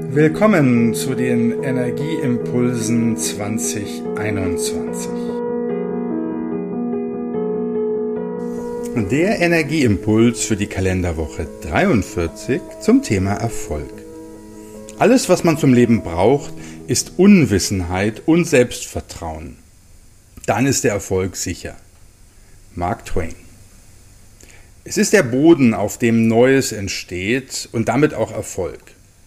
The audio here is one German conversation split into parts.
Willkommen zu den Energieimpulsen 2021. Der Energieimpuls für die Kalenderwoche 43 zum Thema Erfolg. Alles, was man zum Leben braucht, ist Unwissenheit und Selbstvertrauen. Dann ist der Erfolg sicher. Mark Twain. Es ist der Boden, auf dem Neues entsteht und damit auch Erfolg.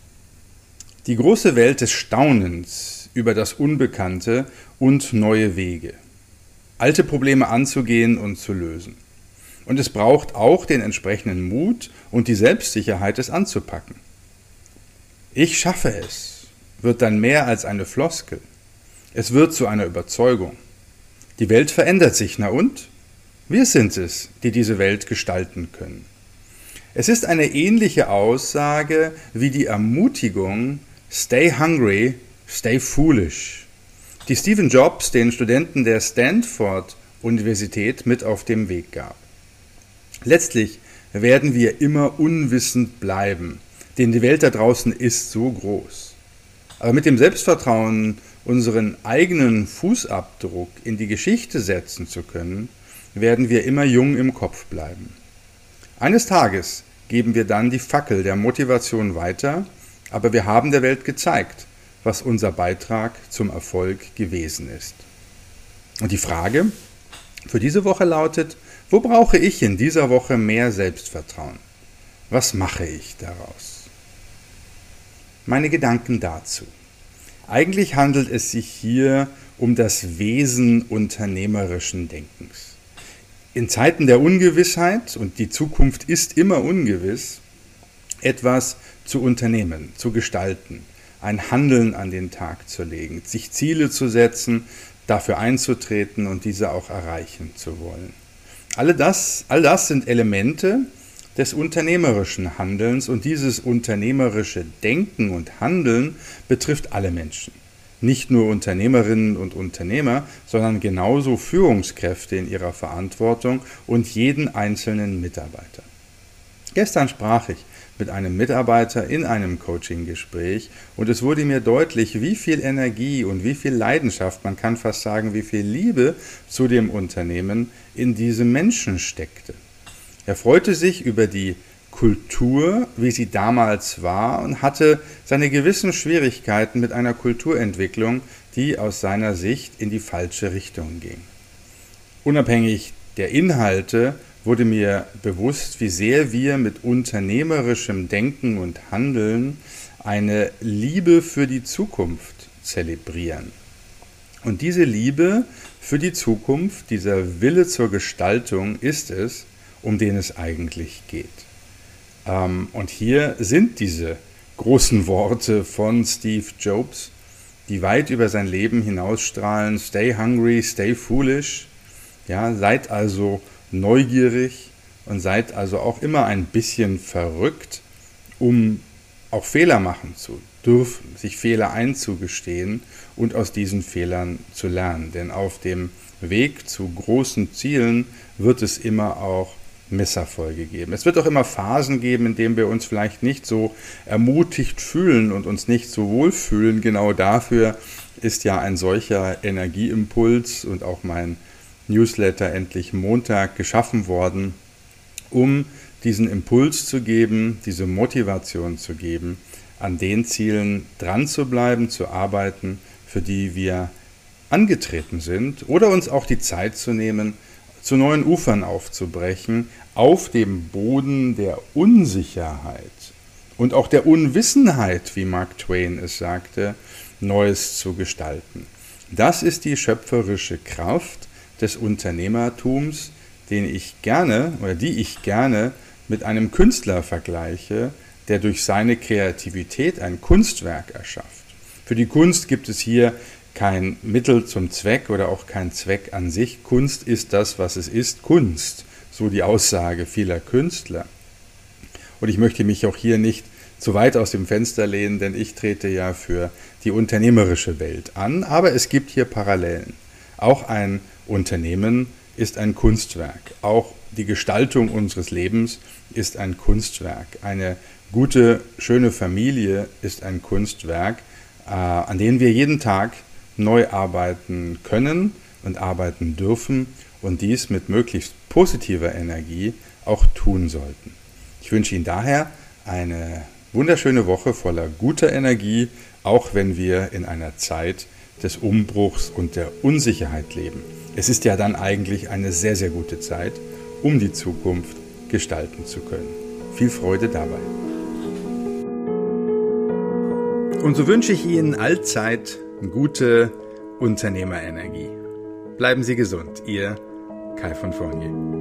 Die große Welt des Staunens über das Unbekannte und neue Wege. Alte Probleme anzugehen und zu lösen. Und es braucht auch den entsprechenden Mut und die Selbstsicherheit, es anzupacken. Ich schaffe es, wird dann mehr als eine Floskel. Es wird zu einer Überzeugung. Die Welt verändert sich, na und? Wir sind es, die diese Welt gestalten können. Es ist eine ähnliche Aussage wie die Ermutigung, Stay hungry, stay foolish, die Stephen Jobs den Studenten der Stanford-Universität mit auf den Weg gab. Letztlich werden wir immer unwissend bleiben, denn die Welt da draußen ist so groß. Aber mit dem Selbstvertrauen, unseren eigenen Fußabdruck in die Geschichte setzen zu können, werden wir immer jung im Kopf bleiben. Eines Tages geben wir dann die Fackel der Motivation weiter, aber wir haben der Welt gezeigt, was unser Beitrag zum Erfolg gewesen ist. Und die Frage für diese Woche lautet, wo brauche ich in dieser Woche mehr Selbstvertrauen? Was mache ich daraus? Meine Gedanken dazu. Eigentlich handelt es sich hier um das Wesen unternehmerischen Denkens. In Zeiten der Ungewissheit, und die Zukunft ist immer ungewiss, etwas zu unternehmen, zu gestalten, ein Handeln an den Tag zu legen, sich Ziele zu setzen, dafür einzutreten und diese auch erreichen zu wollen. All das sind Elemente des unternehmerischen Handelns und dieses unternehmerische Denken und Handeln betrifft alle Menschen. Nicht nur Unternehmerinnen und Unternehmer, sondern genauso Führungskräfte in ihrer Verantwortung und jeden einzelnen Mitarbeiter. Gestern sprach ich mit einem Mitarbeiter in einem Coaching-Gespräch und es wurde mir deutlich, wie viel Energie und wie viel Leidenschaft, man kann fast sagen, wie viel Liebe zu dem Unternehmen in diesem Menschen steckte. Er freute sich über die Kultur, wie sie damals war, und hatte seine gewissen Schwierigkeiten mit einer Kulturentwicklung, die aus seiner Sicht in die falsche Richtung ging. Unabhängig der Inhalte wurde mir bewusst, wie sehr wir mit unternehmerischem Denken und Handeln eine Liebe für die Zukunft zelebrieren. Und diese Liebe für die Zukunft, dieser Wille zur Gestaltung ist es, um den es eigentlich geht. Und hier sind diese großen Worte von Steve Jobs, die weit über sein Leben hinausstrahlen. Stay hungry, stay foolish. Ja, seid also neugierig und seid also auch immer ein bisschen verrückt, um auch Fehler machen zu dürfen, sich Fehler einzugestehen und aus diesen Fehlern zu lernen. Denn auf dem Weg zu großen Zielen wird es immer auch Misserfolge geben. Es wird auch immer Phasen geben, in denen wir uns vielleicht nicht so ermutigt fühlen und uns nicht so wohl fühlen. Genau dafür ist ja ein solcher Energieimpuls und auch mein Newsletter Endlich Montag geschaffen worden, um diesen Impuls zu geben, diese Motivation zu geben, an den Zielen dran zu bleiben, zu arbeiten, für die wir angetreten sind, oder uns auch die Zeit zu nehmen, zu neuen Ufern aufzubrechen, auf dem Boden der Unsicherheit und auch der Unwissenheit, wie Mark Twain es sagte, Neues zu gestalten. Das ist die schöpferische Kraft des Unternehmertums, die ich gerne mit einem Künstler vergleiche, der durch seine Kreativität ein Kunstwerk erschafft. Für die Kunst gibt es hier kein Mittel zum Zweck oder auch kein Zweck an sich. Kunst ist das, was es ist, Kunst, so die Aussage vieler Künstler. Und ich möchte mich auch hier nicht zu weit aus dem Fenster lehnen, denn ich trete ja für die unternehmerische Welt an, aber es gibt hier Parallelen. Auch ein Unternehmen ist ein Kunstwerk. Auch die Gestaltung unseres Lebens ist ein Kunstwerk. Eine Gute, schöne Familie ist ein Kunstwerk, an dem wir jeden Tag neu arbeiten können und arbeiten dürfen und dies mit möglichst positiver Energie auch tun sollten. Ich wünsche Ihnen daher eine wunderschöne Woche voller guter Energie, auch wenn wir in einer Zeit des Umbruchs und der Unsicherheit leben. Es ist ja dann eigentlich eine sehr, sehr gute Zeit, um die Zukunft gestalten zu können. Viel Freude dabei. Und so wünsche ich Ihnen allzeit gute Unternehmerenergie. Bleiben Sie gesund, Ihr Kai von Fournier.